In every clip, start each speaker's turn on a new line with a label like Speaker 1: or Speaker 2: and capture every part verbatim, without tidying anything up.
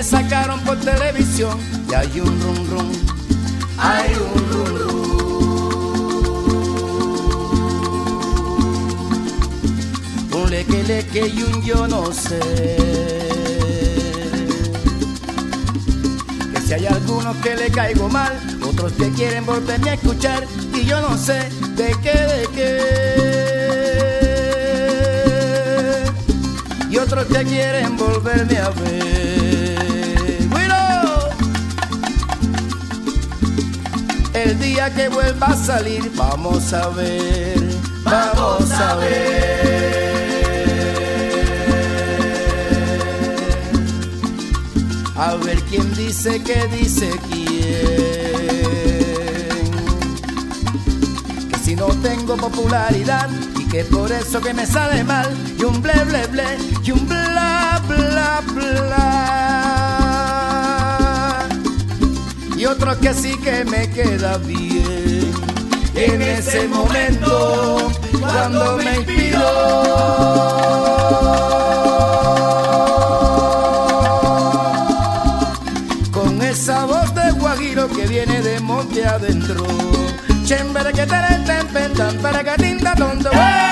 Speaker 1: sacaron por televisión y hay un rum rum, hay un rum rum. Un leque leque y un yo no sé. Que si hay algunos que le caigo mal, otros que quieren volverme a escuchar y yo no sé de qué, de qué. Y otros que quieren volverme a ver. ¡Bueno! El día que vuelva a salir, vamos a ver, vamos a ver. A ver quién dice que dice quién. Que si no tengo popularidad y que por eso que me sale mal. Y un ble ble ble y un bla bla bla. Y otro que sí que me queda bien. En ese momento cuando me inspiró. Esa voz de guajiro que viene de monte adentro. Chembere que te le tempentan para que tinta tonto.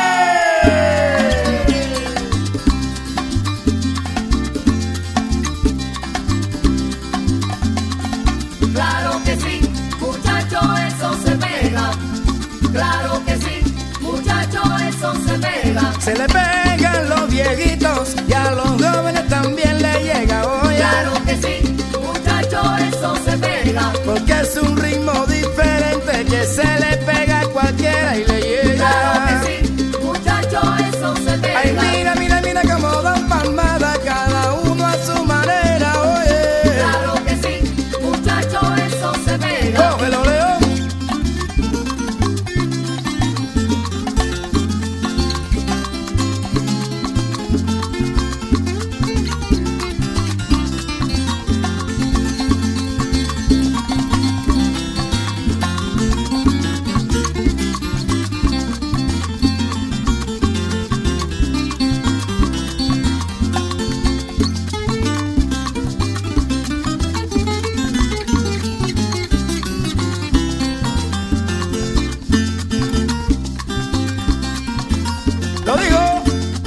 Speaker 2: Claro que sí, muchacho, eso se pega. Claro que sí, muchacho, eso se pega.
Speaker 1: Se le pegan los viejitos y a los jóvenes también le llega. Oye,
Speaker 2: claro que sí, eso se pega.
Speaker 1: Porque es un ritmo diferente que se le pega a cualquiera y le llega.
Speaker 2: Claro que sí, muchacho, eso se pega.
Speaker 1: Ay, mira, mira, mira cómo dan palmada cada uno a su manera, oye.
Speaker 2: Claro que sí, muchacho, eso se pega.
Speaker 1: Cógelo, León. Lo digo.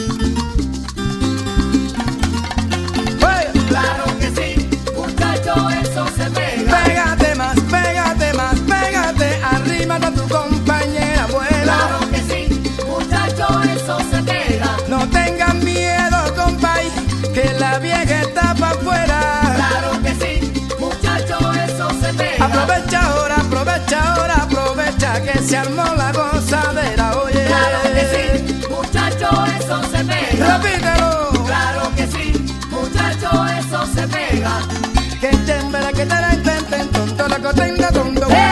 Speaker 1: Hey.
Speaker 2: Claro que sí, muchacho, eso se pega.
Speaker 1: Pégate más, pégate más, pégate, arrímate a tu compañera, abuela.
Speaker 2: Claro que sí, muchacho, eso se pega.
Speaker 1: No tengan miedo, compay, que la vieja está pa' afuera.
Speaker 2: Claro que sí, muchacho, eso se pega.
Speaker 1: Aprovecha ahora, aprovecha ahora, aprovecha que se armó la gozadera, oye.
Speaker 2: Claro que sí, muchacho, eso se pega.
Speaker 1: Repítelo.
Speaker 2: Claro que sí, muchacho, eso se pega.
Speaker 1: Que chembera que te la intenten, tonto la cotenga, tonto.